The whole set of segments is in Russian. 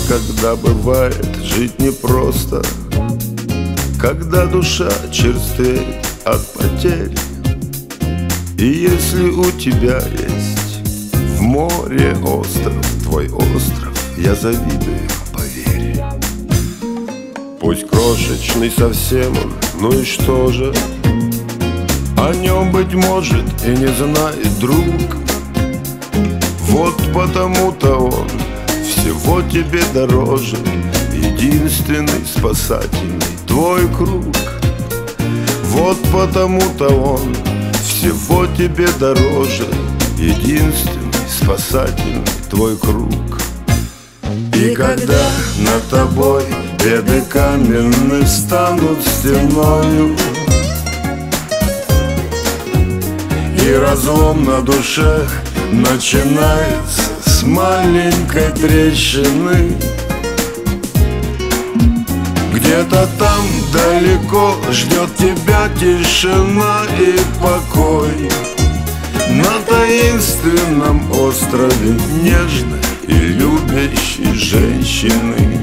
когда бывает жить непросто, когда душа черствеет от потерь. И если у тебя есть в море остров, твой остров, я завидую, поверь. Пусть крошечный совсем он, ну и что же? О нем, быть может, и не знает друг. Вот потому-то он всего тебе дороже, единственный спасательный твой круг. Вот потому-то он всего тебе дороже, единственный спасательный твой круг. И когда над тобой беды каменные станут стеною, и разлом на душе начинается с маленькой трещины, где-то там далеко ждет тебя тишина и покой, на таинственном острове нежной и любящей женщины.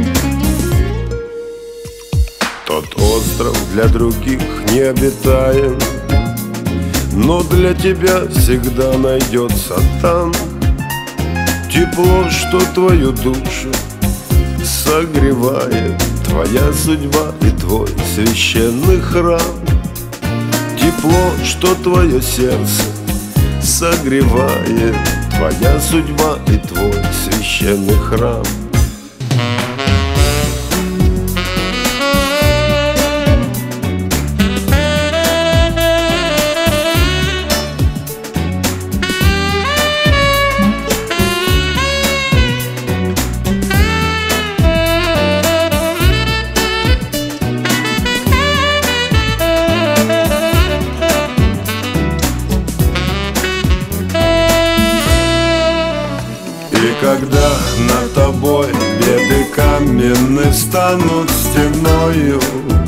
Тот остров для других не обитаем, но для тебя всегда найдется там тепло, что твою душу согревает, твоя судьба и твой священный храм. Тепло, что твое сердце согревает, твоя судьба и твой священный храм. И когда над тобой беды каменные станут стеною,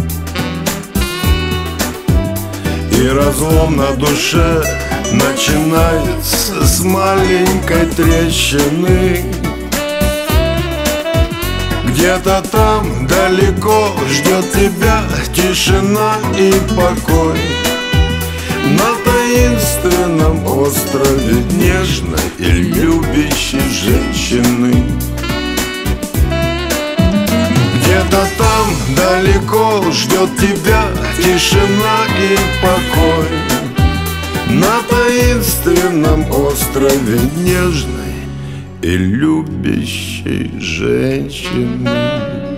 и разлом на душе начинается с маленькой трещины, где-то там далеко ждет тебя тишина и покой, на таинственном острове нежной и любящей женщины. Где-то там далеко ждет тебя тишина и покой, на таинственном острове нежной и любящей женщины.